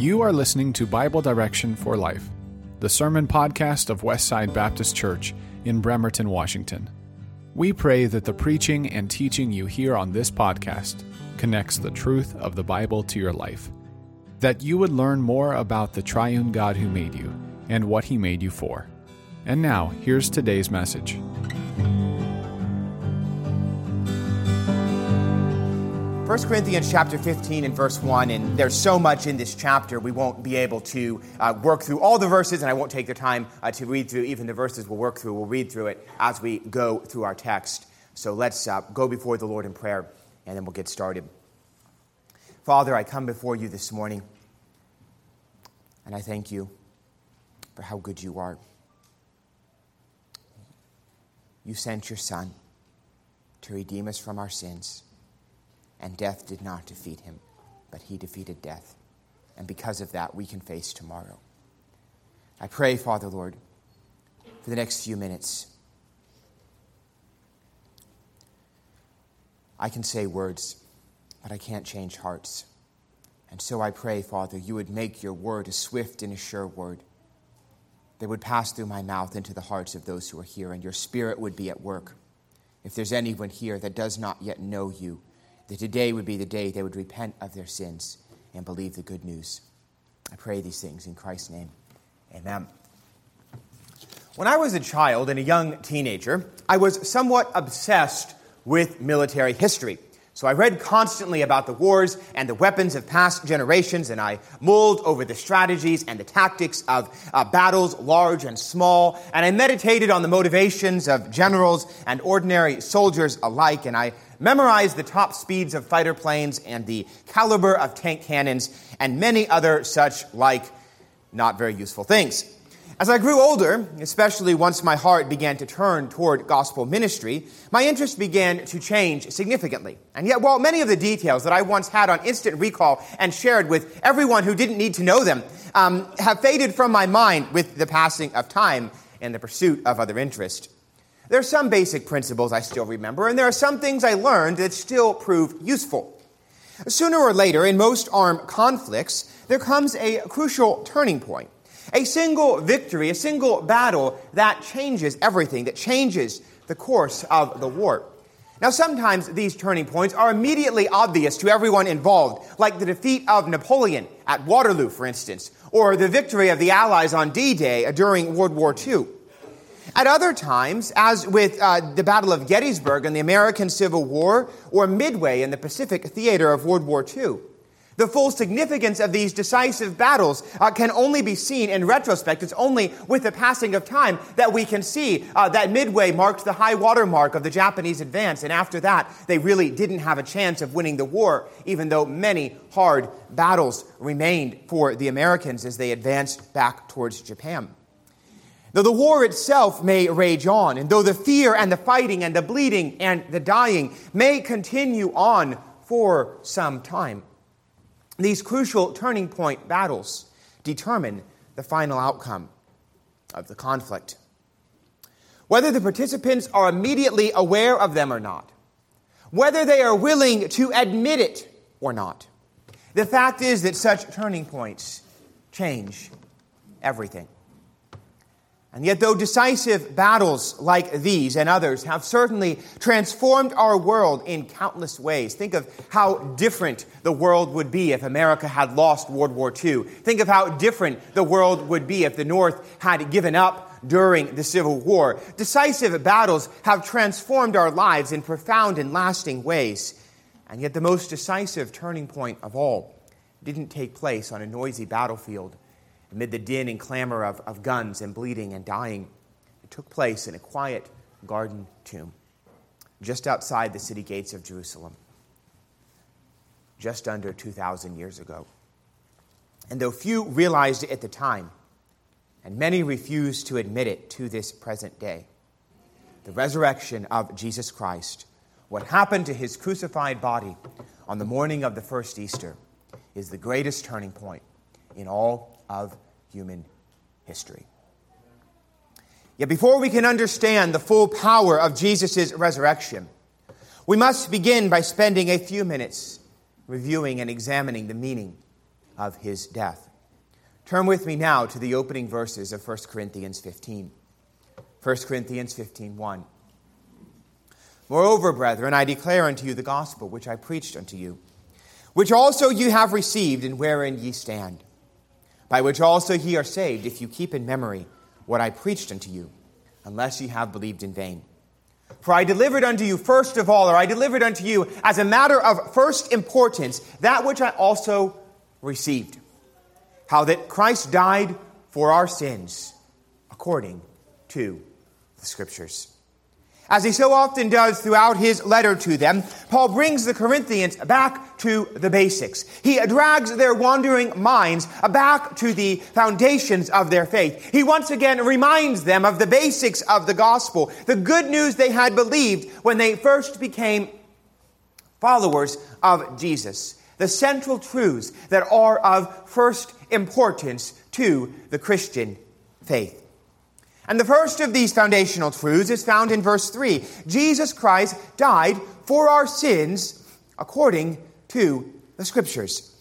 You are listening to Bible Direction for Life, the sermon podcast of Westside Baptist Church in Bremerton, Washington. We pray that the preaching and teaching you hear on this podcast connects the truth of the Bible to your life, that you would learn more about the triune God who made you and what He made you for. And now, here's today's message. 1 Corinthians chapter 15 and verse 1, and there's so much in this chapter we won't be able to work through all the verses, and I won't take the time to read through even the verses we'll work through. We'll read through it as we go through our text. So let's go before the Lord in prayer, and then we'll get started. Father, I come before you this morning, and I thank you for how good you are. You sent your Son to redeem us from our sins. And death did not defeat him, but he defeated death. And because of that, we can face tomorrow. I pray, Father, Lord, for the next few minutes, I can say words, but I can't change hearts. And so I pray, Father, you would make your word a swift and a sure word that would pass through my mouth into the hearts of those who are here, and your Spirit would be at work. If there's anyone here that does not yet know you, that today would be the day they would repent of their sins and believe the good news. I pray these things in Christ's name. Amen. When I was a child and a young teenager, I was somewhat obsessed with military history. So I read constantly about the wars and the weapons of past generations, and I mulled over the strategies and the tactics of battles, large and small, and I meditated on the motivations of generals and ordinary soldiers alike, and I memorized the top speeds of fighter planes and the caliber of tank cannons and many other such like not very useful things. As I grew older, especially once my heart began to turn toward gospel ministry, my interest began to change significantly. And yet, while many of the details that I once had on instant recall and shared with everyone who didn't need to know them have faded from my mind with the passing of time and the pursuit of other interest, there are some basic principles I still remember, and there are some things I learned that still prove useful. Sooner or later, in most armed conflicts, there comes a crucial turning point. A single victory, a single battle that changes everything, that changes the course of the war. Now, sometimes these turning points are immediately obvious to everyone involved, like the defeat of Napoleon at Waterloo, for instance, or the victory of the Allies on D-Day during World War II. At other times, as with the Battle of Gettysburg in the American Civil War, or Midway in the Pacific theater of World War II, the full significance of these decisive battles can only be seen in retrospect. It's only with the passing of time that we can see that Midway marked the high water mark of the Japanese advance, and after that, they really didn't have a chance of winning the war, even though many hard battles remained for the Americans as they advanced back towards Japan. Though the war itself may rage on, and though the fear and the fighting and the bleeding and the dying may continue on for some time, these crucial turning point battles determine the final outcome of the conflict. Whether the participants are immediately aware of them or not, whether they are willing to admit it or not, the fact is that such turning points change everything. And yet, though decisive battles like these and others have certainly transformed our world in countless ways, think of how different the world would be if America had lost World War II. Think of how different the world would be if the North had given up during the Civil War. Decisive battles have transformed our lives in profound and lasting ways. And yet, the most decisive turning point of all didn't take place on a noisy battlefield amid the din and clamor of guns and bleeding and dying. It took place in a quiet garden tomb just outside the city gates of Jerusalem, just under 2,000 years ago. And though few realized it at the time, and many refuse to admit it to this present day, the resurrection of Jesus Christ, what happened to his crucified body on the morning of the first Easter, is the greatest turning point in all of human history. Yet before we can understand the full power of Jesus' resurrection, we must begin by spending a few minutes reviewing and examining the meaning of his death. Turn with me now to the opening verses of 1 Corinthians 15. 1 Corinthians 15:1. Moreover, brethren, I declare unto you the gospel which I preached unto you, which also you have received, and wherein ye stand, by which also ye are saved, if you keep in memory what I preached unto you, unless ye have believed in vain. For I delivered unto you first of all, or I delivered unto you as a matter of first importance, that which I also received, how that Christ died for our sins, according to the Scriptures. As he so often does throughout his letter to them, Paul brings the Corinthians back to the basics. He drags their wandering minds back to the foundations of their faith. He once again reminds them of the basics of the gospel, the good news they had believed when they first became followers of Jesus, the central truths that are of first importance to the Christian faith. And the first of these foundational truths is found in verse 3. Jesus Christ died for our sins according to the Scriptures.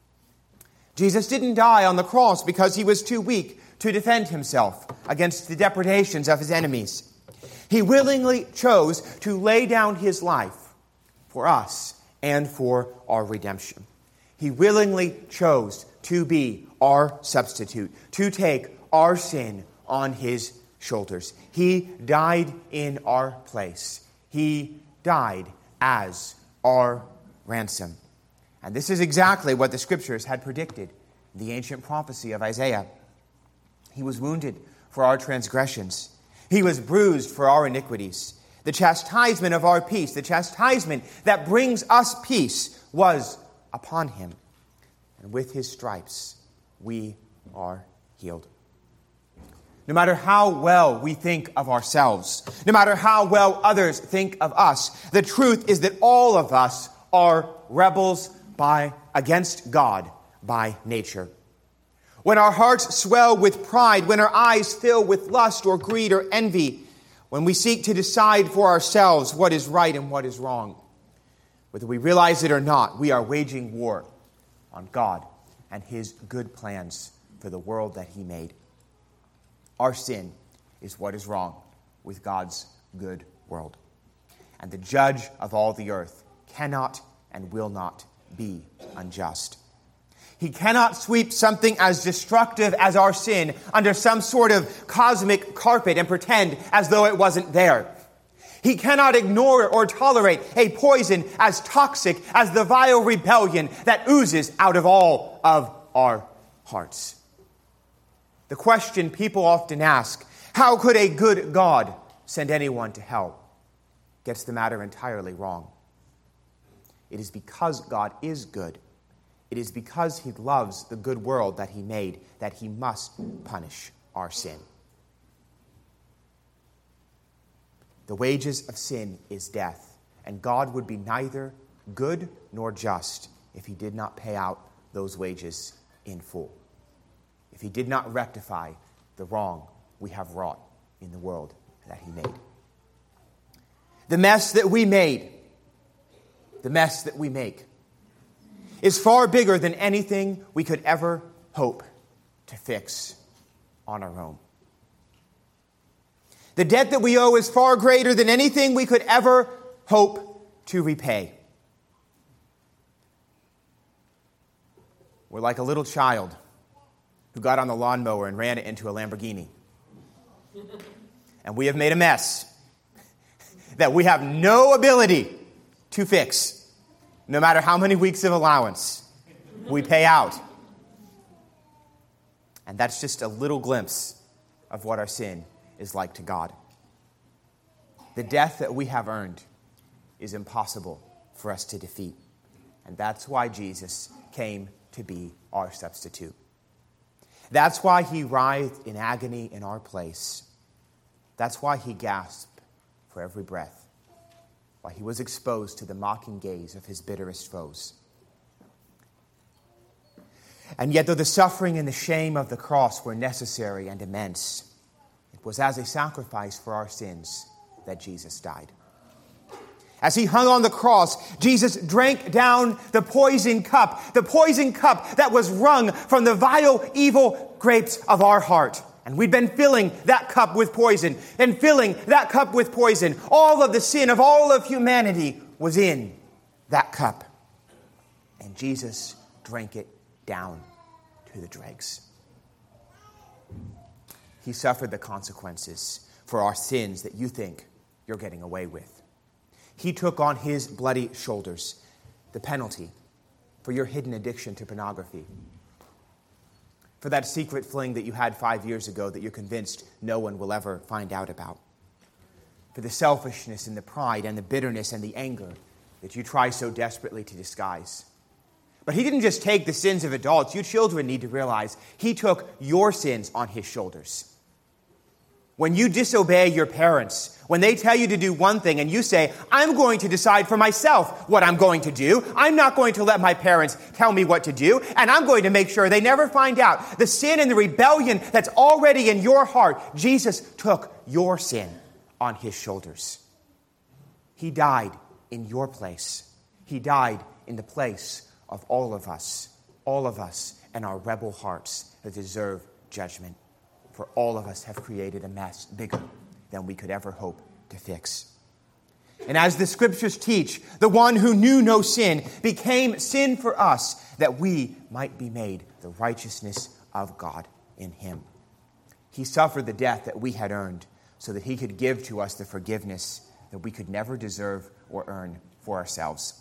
Jesus didn't die on the cross because he was too weak to defend himself against the depredations of his enemies. He willingly chose to lay down his life for us and for our redemption. He willingly chose to be our substitute, to take our sin on his shoulders. He died in our place. He died as our ransom. And this is exactly what the Scriptures had predicted in the ancient prophecy of Isaiah. He was wounded for our transgressions. He was bruised for our iniquities. The chastisement of our peace, the chastisement that brings us peace, was upon him. And with his stripes, we are healed. No matter how well we think of ourselves, no matter how well others think of us, the truth is that all of us are rebels against God by nature. When our hearts swell with pride, when our eyes fill with lust or greed or envy, when we seek to decide for ourselves what is right and what is wrong, whether we realize it or not, we are waging war on God and his good plans for the world that he made. Our sin is what is wrong with God's good world. And the judge of all the earth cannot and will not be unjust. He cannot sweep something as destructive as our sin under some sort of cosmic carpet and pretend as though it wasn't there. He cannot ignore or tolerate a poison as toxic as the vile rebellion that oozes out of all of our hearts. The question people often ask, how could a good God send anyone to hell, gets the matter entirely wrong. It is because God is good. It is because he loves the good world that he made that he must punish our sin. The wages of sin is death, and God would be neither good nor just if he did not pay out those wages in full, if he did not rectify the wrong we have wrought in the world that he made. The mess that we made, the mess that we make, is far bigger than anything we could ever hope to fix on our own. The debt that we owe is far greater than anything we could ever hope to repay. We're like a little child who got on the lawnmower and ran it into a Lamborghini. And we have made a mess that we have no ability to fix, no matter how many weeks of allowance we pay out. And that's just a little glimpse of what our sin is like to God. The death that we have earned is impossible for us to defeat. And that's why Jesus came to be our substitute. That's why he writhed in agony in our place. That's why he gasped for every breath. Why he was exposed to the mocking gaze of his bitterest foes. And yet, though the suffering and the shame of the cross were necessary and immense, it was as a sacrifice for our sins that Jesus died. As he hung on the cross, Jesus drank down the poison cup that was wrung from the vile, evil grapes of our heart. And we'd been filling that cup with poison, and filling that cup with poison. All of the sin of all of humanity was in that cup. And Jesus drank it down to the dregs. He suffered the consequences for our sins that you think you're getting away with. He took on his bloody shoulders the penalty for your hidden addiction to pornography, for that secret fling that you had 5 years ago that you're convinced no one will ever find out about, for the selfishness and the pride and the bitterness and the anger that you try so desperately to disguise. But he didn't just take the sins of adults. You children need to realize he took your sins on his shoulders. When you disobey your parents, when they tell you to do one thing and you say, I'm going to decide for myself what I'm going to do. I'm not going to let my parents tell me what to do. And I'm going to make sure they never find out the sin and the rebellion that's already in your heart. Jesus took your sin on his shoulders. He died in your place. He died in the place of all of us and our rebel hearts that deserve judgment. For all of us have created a mess bigger than we could ever hope to fix. And as the scriptures teach, the one who knew no sin became sin for us, that we might be made the righteousness of God in him. He suffered the death that we had earned so that he could give to us the forgiveness that we could never deserve or earn for ourselves.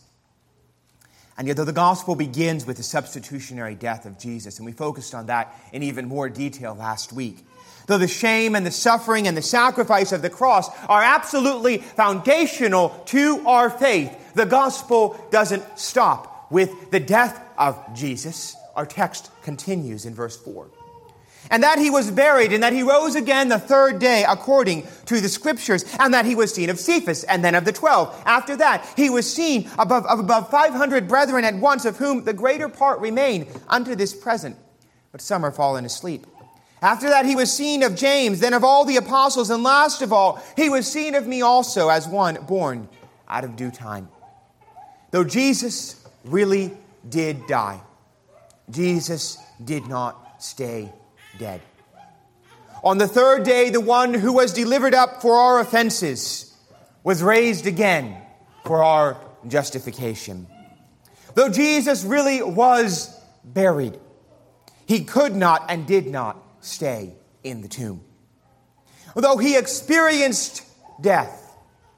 And yet, though the gospel begins with the substitutionary death of Jesus, and we focused on that in even more detail last week, though the shame and the suffering and the sacrifice of the cross are absolutely foundational to our faith, the gospel doesn't stop with the death of Jesus. Our text continues in verse 4. And that he was buried, and that he rose again the third day according to the scriptures, and that he was seen of Cephas, and then of the 12. After that, he was seen of above 500 brethren at once, of whom the greater part remain unto this present, but some are fallen asleep. After that, he was seen of James, then of all the apostles, and last of all, he was seen of me also as one born out of due time. Though Jesus really did die, Jesus did not stay dead. On the third day, the one who was delivered up for our offenses was raised again for our justification. Though Jesus really was buried, he could not and did not stay in the tomb. Although he experienced death,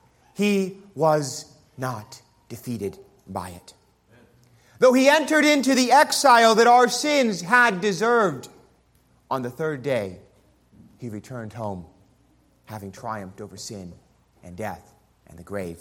he was not defeated by it. Though he entered into the exile that our sins had deserved, on the third day, he returned home, having triumphed over sin and death and the grave.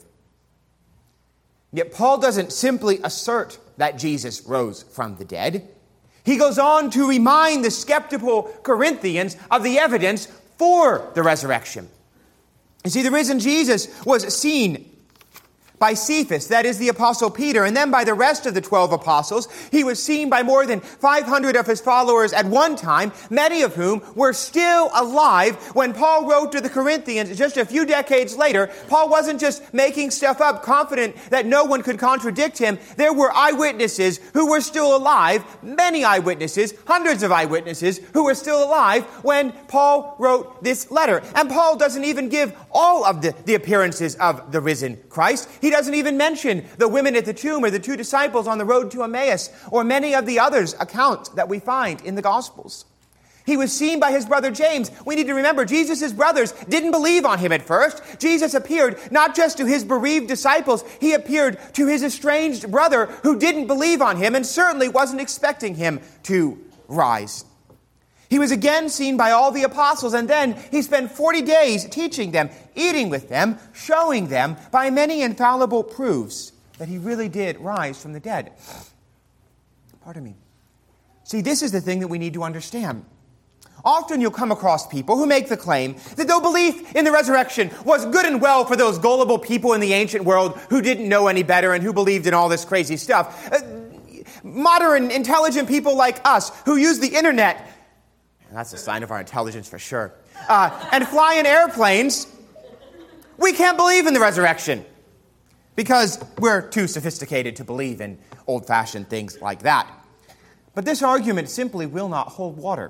Yet Paul doesn't simply assert that Jesus rose from the dead. He goes on to remind the skeptical Corinthians of the evidence for the resurrection. You see, the risen Jesus was seen by Cephas, that is the Apostle Peter, and then by the rest of the 12 apostles. He was seen by more than 500 of his followers at one time, many of whom were still alive when Paul wrote to the Corinthians just a few decades later. Paul wasn't just making stuff up, confident that no one could contradict him. There were eyewitnesses who were still alive, many eyewitnesses, hundreds of eyewitnesses who were still alive when Paul wrote this letter. And Paul doesn't even give all of the appearances of the risen Christ. He doesn't even mention the women at the tomb or the two disciples on the road to Emmaus or many of the others accounts that we find in the Gospels. He was seen by his brother James. We need to remember, Jesus' brothers didn't believe on him at first. Jesus appeared not just to his bereaved disciples, he appeared to his estranged brother who didn't believe on him and certainly wasn't expecting him to rise. He was again seen by all the apostles, and then he spent 40 days teaching them, eating with them, showing them by many infallible proofs that he really did rise from the dead. Pardon me. See, this is the thing that we need to understand. Often you'll come across people who make the claim that though belief in the resurrection was good and well for those gullible people in the ancient world who didn't know any better and who believed in all this crazy stuff, modern, intelligent people like us who use the internet, and that's a sign of our intelligence for sure, and fly in airplanes, we can't believe in the resurrection. because we're too sophisticated to believe in old-fashioned things like that. But this argument simply will not hold water.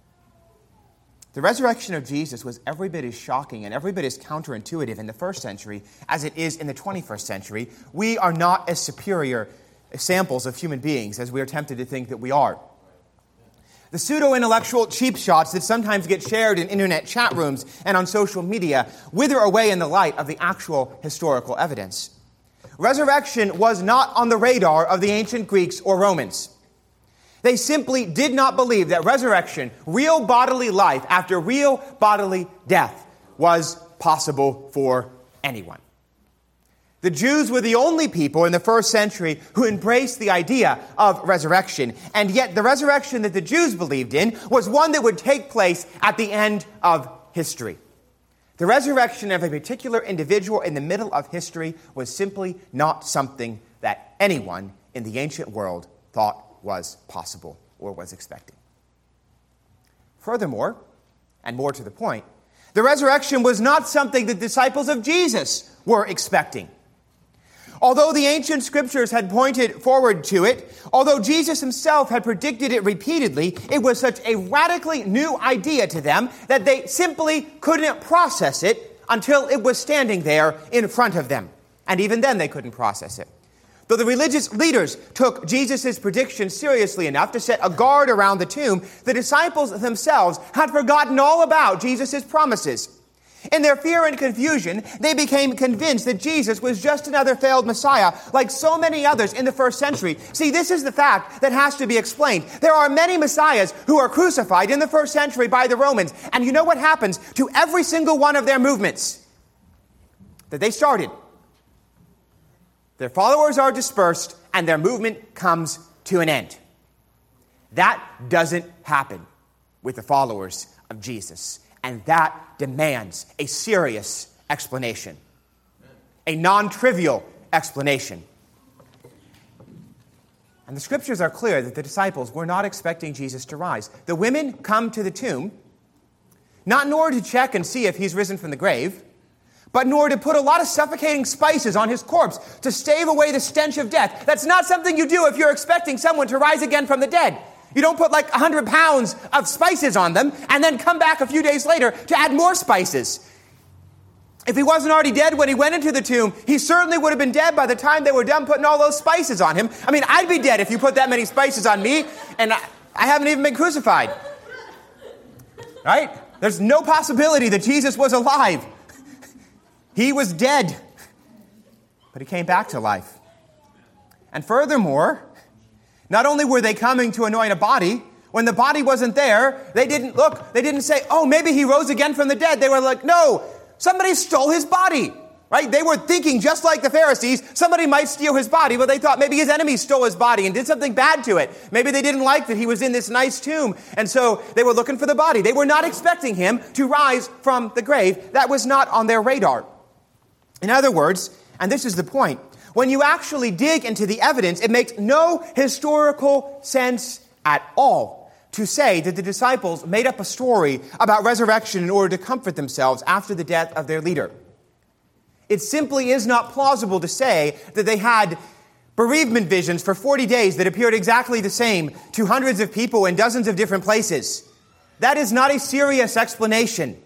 The resurrection of Jesus was every bit as shocking and every bit as counterintuitive in the first century as it is in the 21st century. We are not as superior samples of human beings as we are tempted to think that we are. The pseudo-intellectual cheap shots that sometimes get shared in internet chat rooms and on social media wither away in the light of the actual historical evidence. Resurrection was not on the radar of the ancient Greeks or Romans. They simply did not believe that resurrection, real bodily life after real bodily death, was possible for anyone. The Jews were the only people in the first century who embraced the idea of resurrection, and yet the resurrection that the Jews believed in was one that would take place at the end of history. The resurrection of a particular individual in the middle of history was simply not something that anyone in the ancient world thought was possible or was expecting. Furthermore, and more to the point, the resurrection was not something the disciples of Jesus were expecting. Although the ancient scriptures had pointed forward to it, although Jesus himself had predicted it repeatedly, it was such a radically new idea to them that they simply couldn't process it until it was standing there in front of them. And even then they couldn't process it. Though the religious leaders took Jesus' prediction seriously enough to set a guard around the tomb, the disciples themselves had forgotten all about Jesus' promises. In their fear and confusion, they became convinced that Jesus was just another failed Messiah, like so many others in the first century. See, this is the fact that has to be explained. There are many Messiahs who are crucified in the first century by the Romans, and you know what happens to every single one of their movements that they started? Their followers are dispersed, and their movement comes to an end. That doesn't happen with the followers of Jesus. And that demands a serious explanation, a non-trivial explanation. And the scriptures are clear that the disciples were not expecting Jesus to rise. The women come to the tomb, not in order to check and see if he's risen from the grave, but in order to put a lot of suffocating spices on his corpse to stave away the stench of death. That's not something you do if you're expecting someone to rise again from the dead. You don't put like 100 pounds of spices on them and then come back a few days later to add more spices. If he wasn't already dead when he went into the tomb, he certainly would have been dead by the time they were done putting all those spices on him. I mean, I'd be dead if you put that many spices on me, and I haven't even been crucified. Right? There's no possibility that Jesus was alive. He was dead, but he came back to life. And furthermore, not only were they coming to anoint a body, when the body wasn't there, they didn't say, oh, maybe he rose again from the dead. They were like, no, somebody stole his body, right? They were thinking just like the Pharisees, somebody might steal his body, but they thought maybe his enemies stole his body and did something bad to it. Maybe they didn't like that he was in this nice tomb, and so they were looking for the body. They were not expecting him to rise from the grave. That was not on their radar. In other words, and this is the point, when you actually dig into the evidence, it makes no historical sense at all to say that the disciples made up a story about resurrection in order to comfort themselves after the death of their leader. It simply is not plausible to say that they had bereavement visions for 40 days that appeared exactly the same to hundreds of people in dozens of different places. That is not a serious explanation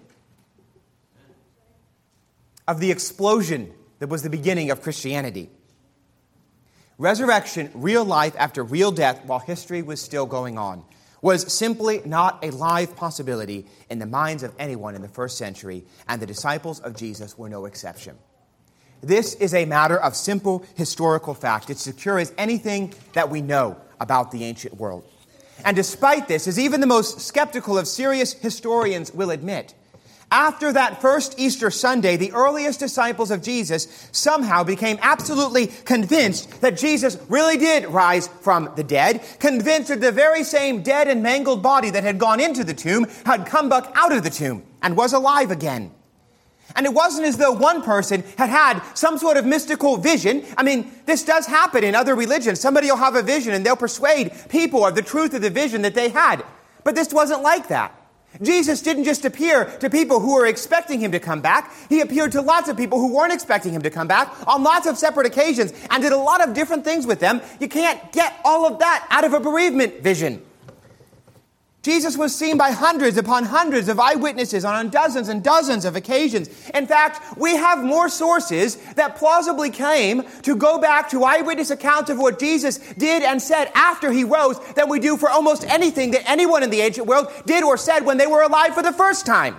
of the explosion that was the beginning of Christianity. Resurrection, real life after real death while history was still going on, was simply not a live possibility in the minds of anyone in the first century, and the disciples of Jesus were no exception. This is a matter of simple historical fact. It's secure as anything that we know about the ancient world. And despite this, as even the most skeptical of serious historians will admit, after that first Easter Sunday, the earliest disciples of Jesus somehow became absolutely convinced that Jesus really did rise from the dead, convinced that the very same dead and mangled body that had gone into the tomb had come back out of the tomb and was alive again. And it wasn't as though one person had had some sort of mystical vision. I mean, this does happen in other religions. Somebody will have a vision and they'll persuade people of the truth of the vision that they had. But this wasn't like that. Jesus didn't just appear to people who were expecting him to come back. He appeared to lots of people who weren't expecting him to come back on lots of separate occasions and did a lot of different things with them. You can't get all of that out of a bereavement vision. Jesus was seen by hundreds upon hundreds of eyewitnesses on dozens and dozens of occasions. In fact, we have more sources that plausibly claim to go back to eyewitness accounts of what Jesus did and said after he rose than we do for almost anything that anyone in the ancient world did or said when they were alive for the first time.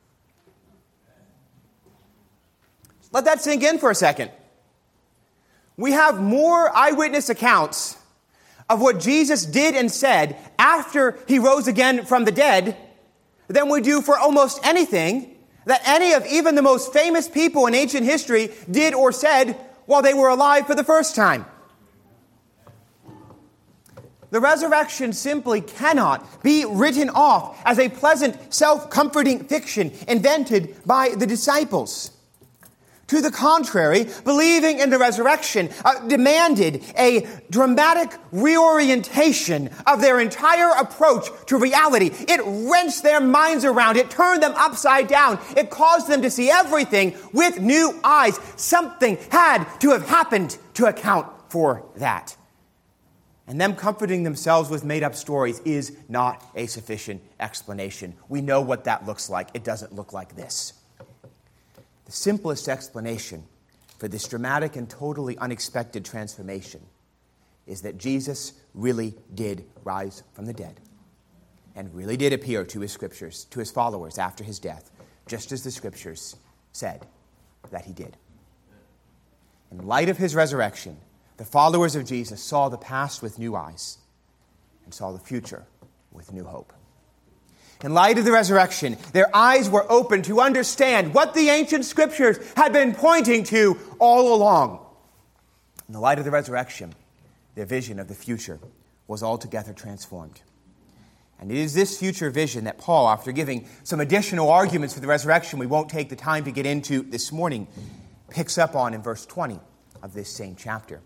Let that sink in for a second. We have more eyewitness accounts of what Jesus did and said after he rose again from the dead than we do for almost anything that any of even the most famous people in ancient history did or said while they were alive for the first time. The resurrection simply cannot be written off as a pleasant, self-comforting fiction invented by the disciples. To the contrary, believing in the resurrection demanded a dramatic reorientation of their entire approach to reality. It wrenched their minds around. It turned them upside down. It caused them to see everything with new eyes. Something had to have happened to account for that. And them comforting themselves with made-up stories is not a sufficient explanation. We know what that looks like. It doesn't look like this. The simplest explanation for this dramatic and totally unexpected transformation is that Jesus really did rise from the dead and really did appear to his scriptures, to his followers after his death, just as the scriptures said that he did. In light of his resurrection, the followers of Jesus saw the past with new eyes and saw the future with new hope. In light of the resurrection, their eyes were open to understand what the ancient scriptures had been pointing to all along. In the light of the resurrection, their vision of the future was altogether transformed. And it is this future vision that Paul, after giving some additional arguments for the resurrection we won't take the time to get into this morning, picks up on in verse 20 of this same chapter.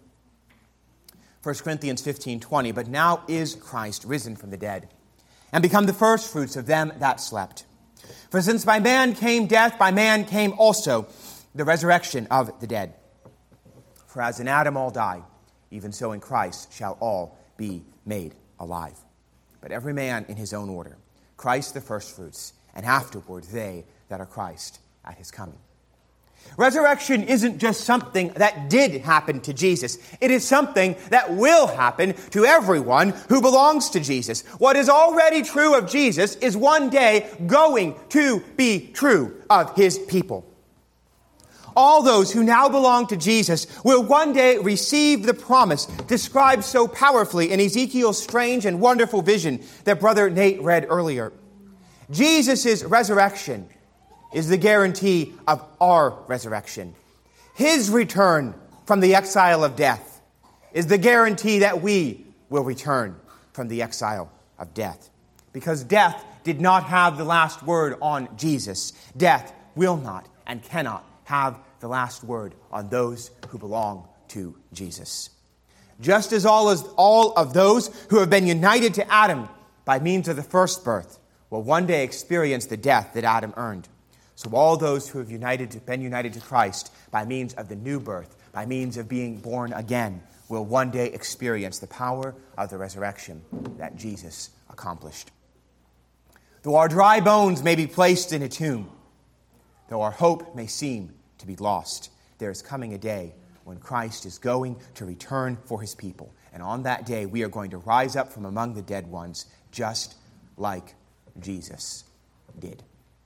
1 Corinthians 15:20, "But now is Christ risen from the dead, and become the firstfruits of them that slept. For since by man came death, by man came also the resurrection of the dead. For as in Adam all die, even so in Christ shall all be made alive. But every man in his own order, Christ the firstfruits, and afterward they that are Christ at his coming." Resurrection isn't just something that did happen to Jesus. It is something that will happen to everyone who belongs to Jesus. What is already true of Jesus is one day going to be true of his people. All those who now belong to Jesus will one day receive the promise described so powerfully in Ezekiel's strange and wonderful vision that Brother Nate read earlier. Jesus' resurrection is the guarantee of our resurrection. His return from the exile of death is the guarantee that we will return from the exile of death. Because death did not have the last word on Jesus. Death will not and cannot have the last word on those who belong to Jesus. Just as all of those who have been united to Adam by means of the first birth will one day experience the death that Adam earned, so all those who have been united to Christ by means of the new birth, by means of being born again, will one day experience the power of the resurrection that Jesus accomplished. Though our dry bones may be placed in a tomb, though our hope may seem to be lost, there is coming a day when Christ is going to return for his people. And on that day, we are going to rise up from among the dead ones, just like Jesus did.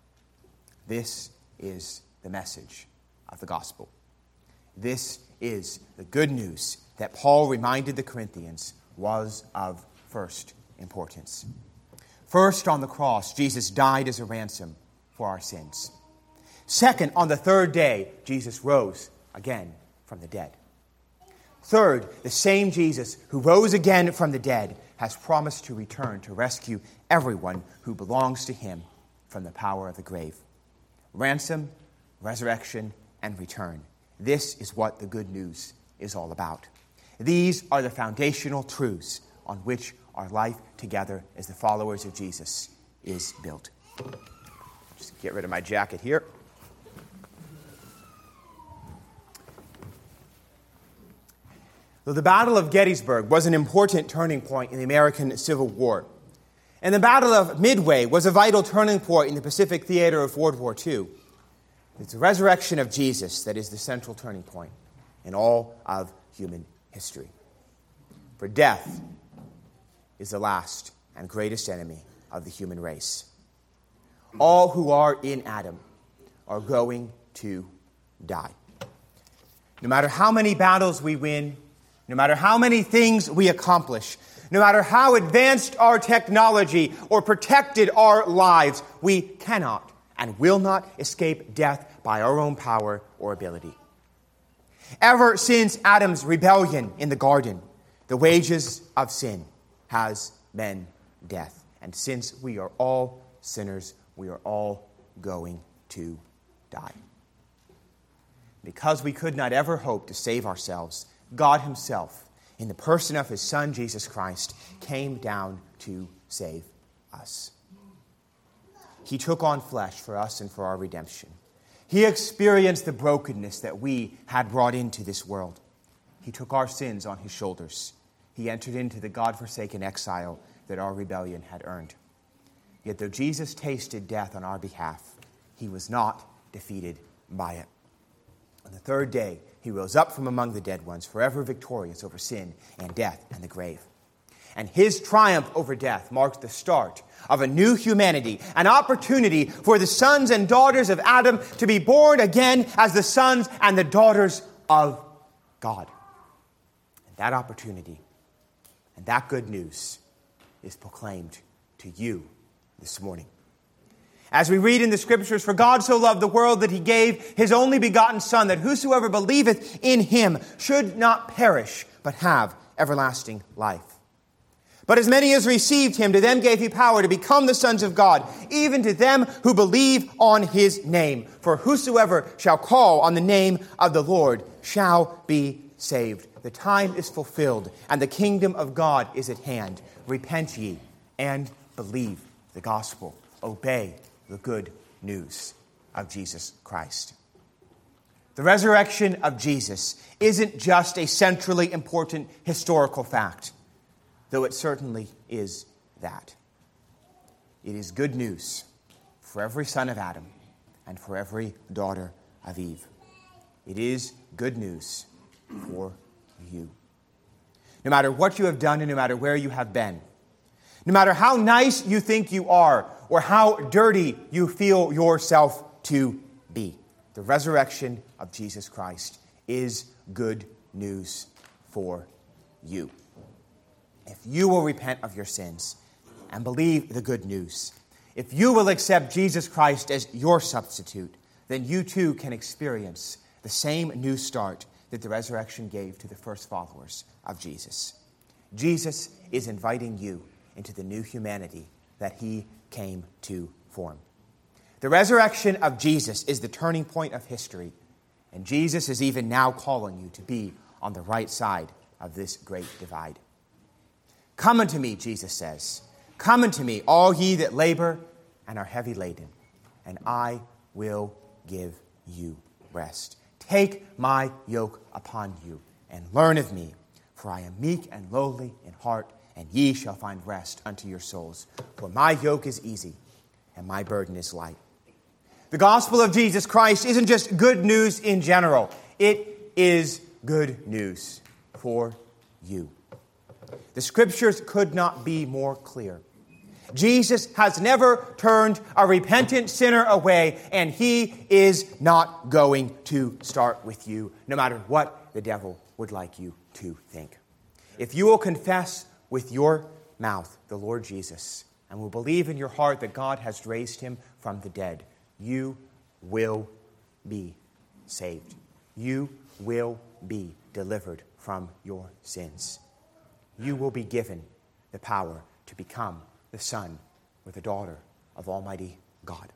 This is the message of the gospel. This is the good news that Paul reminded the Corinthians was of first importance. First, on the cross, Jesus died as a ransom for our sins. Second, on the third day, Jesus rose again from the dead. Third, the same Jesus who rose again from the dead has promised to return to rescue everyone who belongs to him from the power of the grave. Ransom, resurrection, and return. This is what the good news is all about. These are the foundational truths on which our life together as the followers of Jesus is built. Just get rid of my jacket here. Though the Battle of Gettysburg was an important turning point in the American Civil War, and the Battle of Midway was a vital turning point in the Pacific theater of World War II, it's the resurrection of Jesus that is the central turning point in all of human history. For death is the last and greatest enemy of the human race. All who are in Adam are going to die. No matter how many battles we win, no matter how many things we accomplish, no matter how advanced our technology or protected our lives, we cannot and will not escape death by our own power or ability. Ever since Adam's rebellion in the garden, the wages of sin has been death. And since we are all sinners, we are all going to die. Because we could not ever hope to save ourselves, God himself, in the person of his Son, Jesus Christ, came down to save us. He took on flesh for us and for our redemption. He experienced the brokenness that we had brought into this world. He took our sins on his shoulders. He entered into the God-forsaken exile that our rebellion had earned. Yet though Jesus tasted death on our behalf, he was not defeated by it. On the third day, he rose up from among the dead ones, forever victorious over sin and death and the grave. And his triumph over death marked the start of a new humanity, an opportunity for the sons and daughters of Adam to be born again as the sons and the daughters of God. And that opportunity and that good news is proclaimed to you this morning. As we read in the Scriptures, for God so loved the world that he gave his only begotten Son, that whosoever believeth in him should not perish, but have everlasting life. But as many as received him, to them gave he power to become the sons of God, even to them who believe on his name. For whosoever shall call on the name of the Lord shall be saved. The time is fulfilled, and the kingdom of God is at hand. Repent ye, and believe the gospel. Obey the good news of Jesus Christ. The resurrection of Jesus isn't just a centrally important historical fact, though it certainly is that. It is good news for every son of Adam and for every daughter of Eve. It is good news for you. No matter what you have done and no matter where you have been, no matter how nice you think you are or how dirty you feel yourself to be, the resurrection of Jesus Christ is good news for you. If you will repent of your sins and believe the good news, if you will accept Jesus Christ as your substitute, then you too can experience the same new start that the resurrection gave to the first followers of Jesus. Jesus is inviting you into the new humanity that he came to form. The resurrection of Jesus is the turning point of history, and Jesus is even now calling you to be on the right side of this great divide. Come unto me, Jesus says. Come unto me, all ye that labor and are heavy laden, and I will give you rest. Take my yoke upon you, and learn of me, for I am meek and lowly in heart, and ye shall find rest unto your souls. For my yoke is easy, and my burden is light. The gospel of Jesus Christ isn't just good news in general. It is good news for you. The Scriptures could not be more clear. Jesus has never turned a repentant sinner away, and he is not going to start with you, no matter what the devil would like you to think. If you will confess with your mouth the Lord Jesus and will believe in your heart that God has raised him from the dead, you will be saved. You will be delivered from your sins. You will be given the power to become the son or the daughter of Almighty God.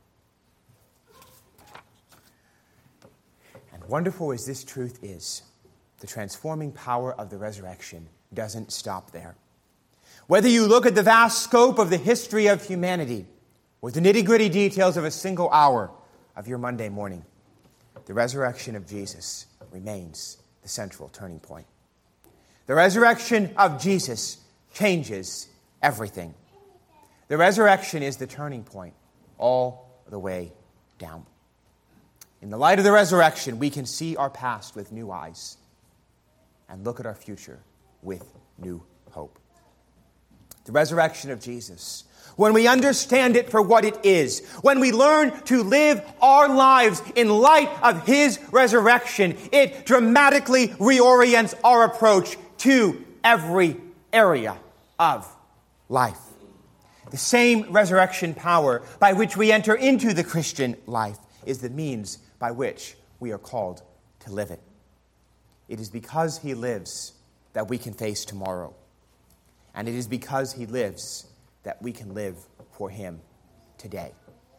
And wonderful as this truth is, the transforming power of the resurrection doesn't stop there. Whether you look at the vast scope of the history of humanity, or the nitty-gritty details of a single hour of your Monday morning, the resurrection of Jesus remains the central turning point. The resurrection of Jesus changes everything. The resurrection is the turning point all the way down. In the light of the resurrection, we can see our past with new eyes and look at our future with new hope. The resurrection of Jesus, when we understand it for what it is, when we learn to live our lives in light of His resurrection, it dramatically reorients our approach to every area of life. The same resurrection power by which we enter into the Christian life is the means by which we are called to live it. It is because He lives that we can face tomorrow. And it is because He lives that we can live for Him today.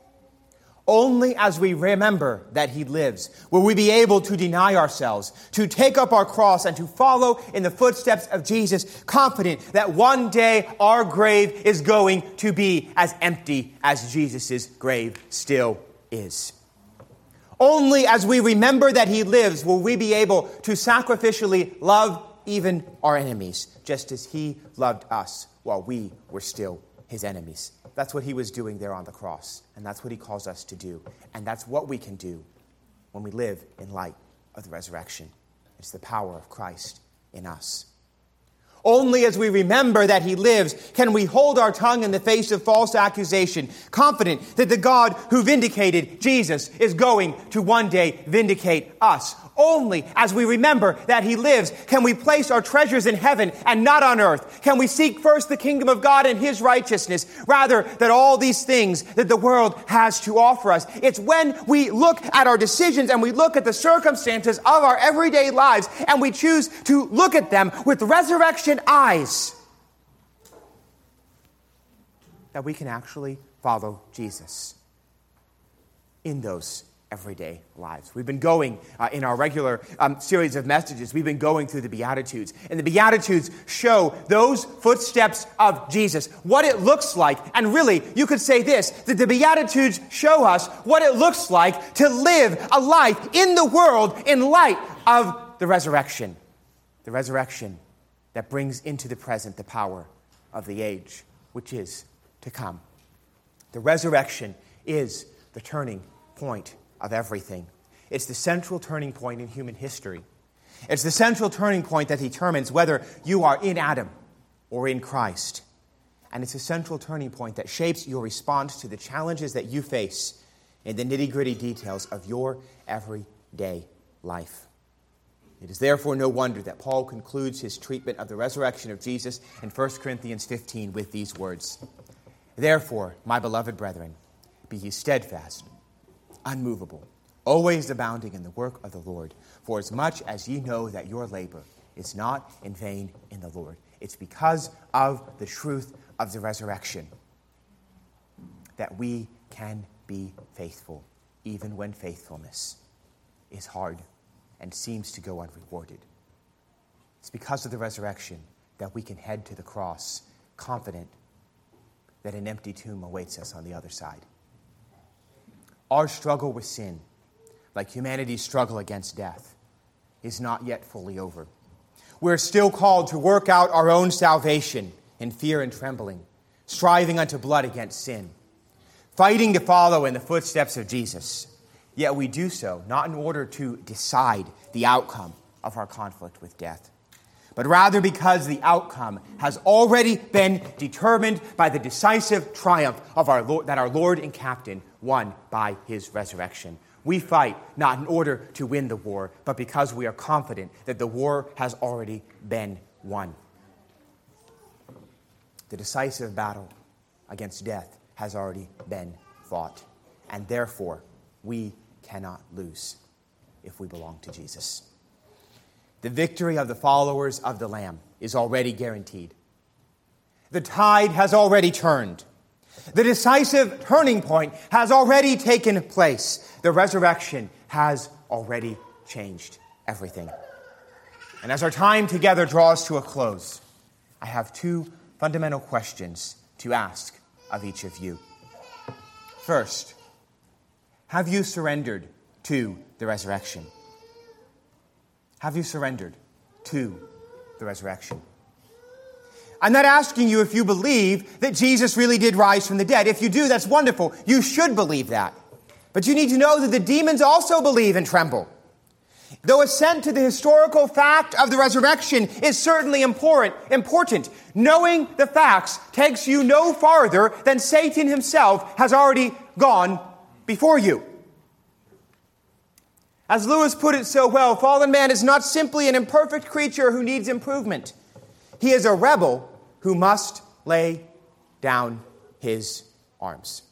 Only as we remember that He lives will we be able to deny ourselves, to take up our cross, and to follow in the footsteps of Jesus, confident that one day our grave is going to be as empty as Jesus' grave still is. Only as we remember that He lives will we be able to sacrificially love even our enemies, just as He loved us while we were still His enemies. That's what He was doing there on the cross, and that's what He calls us to do, and that's what we can do when we live in light of the resurrection. It's the power of Christ in us. Only as we remember that He lives can we hold our tongue in the face of false accusation, confident that the God who vindicated Jesus is going to one day vindicate us. Only as we remember that He lives can we place our treasures in heaven and not on earth. Can we seek first the kingdom of God and His righteousness rather than all these things that the world has to offer us. It's when we look at our decisions and we look at the circumstances of our everyday lives and we choose to look at them with resurrection eyes that we can actually follow Jesus in those everyday lives. We've been going in our regular series of messages, we've been going through the Beatitudes. And the Beatitudes show those footsteps of Jesus, what it looks like. And really, you could say this, that the Beatitudes show us what it looks like to live a life in the world in light of the resurrection. The resurrection that brings into the present the power of the age, which is to come. The resurrection is the turning point of everything. It's the central turning point in human history. It's the central turning point that determines whether you are in Adam or in Christ. And it's a central turning point that shapes your response to the challenges that you face in the nitty-gritty details of your everyday life. It is therefore no wonder that Paul concludes his treatment of the resurrection of Jesus in 1 Corinthians 15 with these words. Therefore, my beloved brethren, be ye steadfast, unmovable, always abounding in the work of the Lord, for as much as ye know that your labor is not in vain in the Lord. It's because of the truth of the resurrection that we can be faithful, even when faithfulness is hard and seems to go unrewarded. It's because of the resurrection that we can head to the cross confident that an empty tomb awaits us on the other side. Our struggle with sin, like humanity's struggle against death, is not yet fully over. We're still called to work out our own salvation in fear and trembling, striving unto blood against sin, fighting to follow in the footsteps of Jesus. Yet we do so not in order to decide the outcome of our conflict with death, but rather because the outcome has already been determined by the decisive triumph of our Lord, that our Lord and Captain won by His resurrection. We fight not in order to win the war, but because we are confident that the war has already been won. The decisive battle against death has already been fought, and therefore we cannot lose if we belong to Jesus. The victory of the followers of the Lamb is already guaranteed. The tide has already turned. The decisive turning point has already taken place. The resurrection has already changed everything. And as our time together draws to a close, I have two fundamental questions to ask of each of you. First, have you surrendered to the resurrection? Have you surrendered to the resurrection? I'm not asking you if you believe that Jesus really did rise from the dead. If you do, that's wonderful. You should believe that. But you need to know that the demons also believe and tremble. Though assent to the historical fact of the resurrection is certainly important, knowing the facts takes you no farther than Satan himself has already gone before you. As Lewis put it so well, fallen man is not simply an imperfect creature who needs improvement. He is a rebel who must lay down his arms.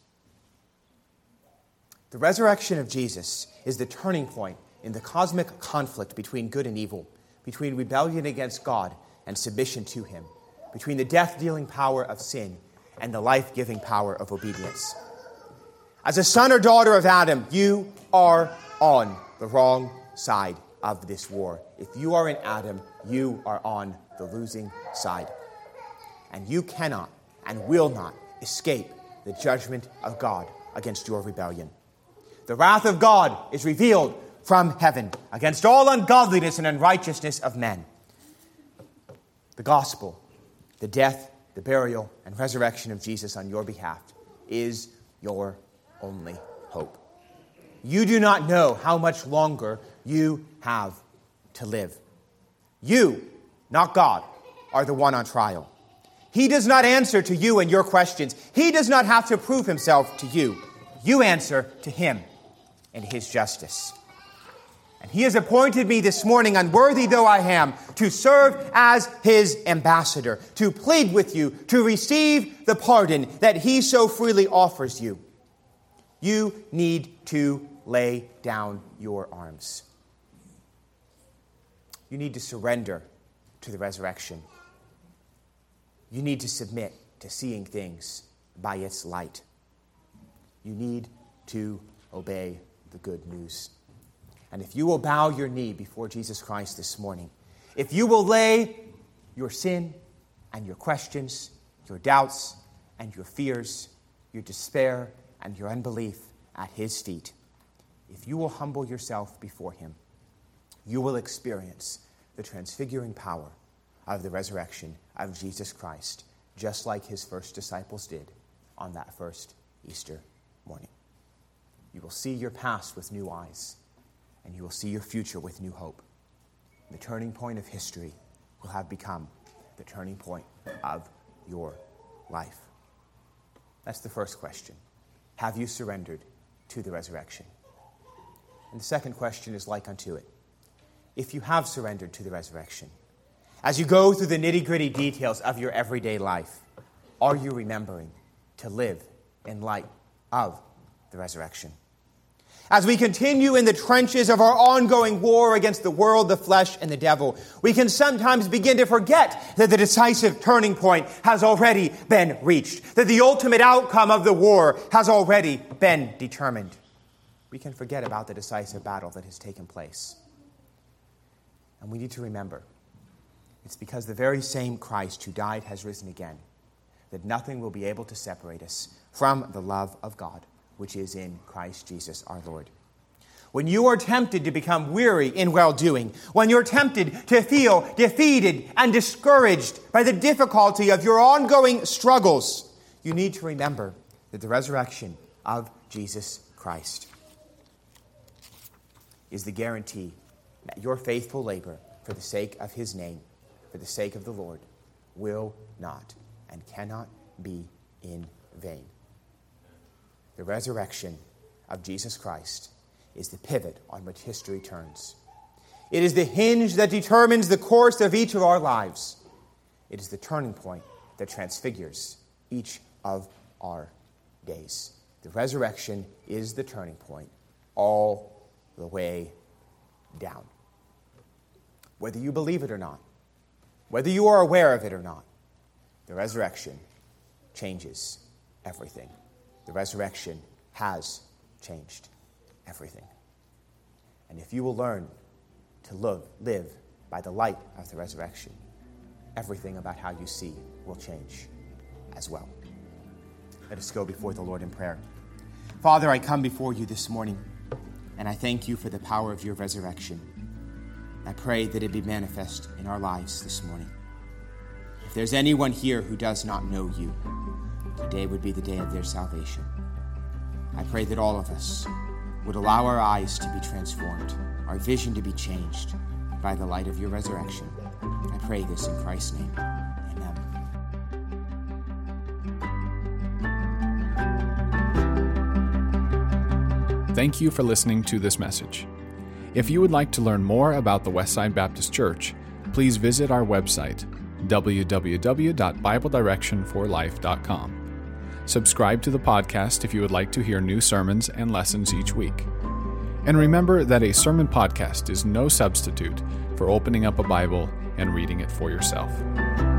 The resurrection of Jesus is the turning point in the cosmic conflict between good and evil, between rebellion against God and submission to Him, between the death-dealing power of sin and the life-giving power of obedience. As a son or daughter of Adam, you are on the wrong side of this war. If you are in Adam, you are on the losing side. And you cannot and will not escape the judgment of God against your rebellion. The wrath of God is revealed from heaven against all ungodliness and unrighteousness of men. The gospel, the death, the burial, and resurrection of Jesus on your behalf is your only hope. You do not know how much longer you have to live. You, not God, are the one on trial. He does not answer to you and your questions. He does not have to prove himself to you. You answer to him and his justice. And he has appointed me this morning, unworthy though I am, to serve as his ambassador, to plead with you, to receive the pardon that he so freely offers you. You need to lay down your arms. You need to surrender to the resurrection. You need to submit to seeing things by its light. You need to obey the good news. And if you will bow your knee before Jesus Christ this morning, if you will lay your sin and your questions, your doubts and your fears, your despair and your unbelief at his feet, if you will humble yourself before him, you will experience the transfiguring power of the resurrection of Jesus Christ, just like his first disciples did on that first Easter morning. You will see your past with new eyes, and you will see your future with new hope. The turning point of history will have become the turning point of your life. That's the first question. Have you surrendered to the resurrection? And the second question is like unto it. If you have surrendered to the resurrection, as you go through the nitty-gritty details of your everyday life, are you remembering to live in light of the resurrection? As we continue in the trenches of our ongoing war against the world, the flesh, and the devil, we can sometimes begin to forget that the decisive turning point has already been reached, that the ultimate outcome of the war has already been determined. We can forget about the decisive battle that has taken place. And we need to remember, it's because the very same Christ who died has risen again, that nothing will be able to separate us from the love of God, which is in Christ Jesus our Lord. When you are tempted to become weary in well-doing, when you're tempted to feel defeated and discouraged by the difficulty of your ongoing struggles, you need to remember that the resurrection of Jesus Christ is the guarantee that your faithful labor for the sake of his name, for the sake of the Lord, will not and cannot be in vain. The resurrection of Jesus Christ is the pivot on which history turns. It is the hinge that determines the course of each of our lives. It is the turning point that transfigures each of our days. The resurrection is the turning point all the way down. Whether you believe it or not, whether you are aware of it or not, the resurrection changes everything. The resurrection has changed everything. And if you will learn to live by the light of the resurrection, everything about how you see will change as well. Let us go before the Lord in prayer. Father, I come before you this morning, and I thank you for the power of your resurrection. I pray that it be manifest in our lives this morning. If there's anyone here who does not know you, today would be the day of their salvation. I pray that all of us would allow our eyes to be transformed, our vision to be changed by the light of your resurrection. I pray this in Christ's name. Amen. Thank you for listening to this message. If you would like to learn more about the Westside Baptist Church, please visit our website, www.BibleDirectionForLife.com. Subscribe to the podcast if you would like to hear new sermons and lessons each week. And remember that a sermon podcast is no substitute for opening up a Bible and reading it for yourself.